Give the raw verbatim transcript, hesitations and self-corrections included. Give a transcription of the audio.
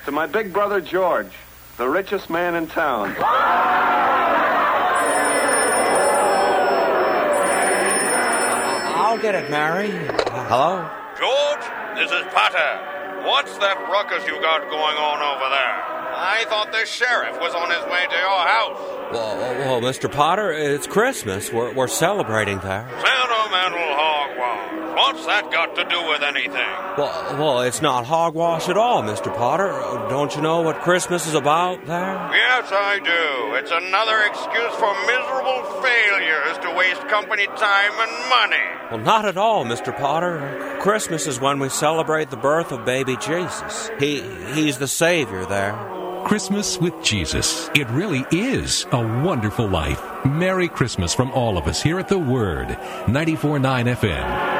To my big brother George, the richest man in town. I'll get it, Mary. Uh, hello? George, this is Potter. What's that ruckus you got going on over there? I thought the sheriff was on his way to your house. Well, well Mister Potter, it's Christmas. We're, we're celebrating there. Sentimental hogwash. What's that got to do with anything? Well, well, it's not hogwash at all, Mister Potter. Don't you know what Christmas is about there? Yes, I do. It's another excuse for miserable failures to waste company time and money. Well, not at all, Mister Potter. Christmas is when we celebrate the birth of baby Jesus. He He's the Savior there. Christmas with Jesus. It really is a wonderful life. Merry Christmas from all of us here at The Word, ninety-four point nine F M.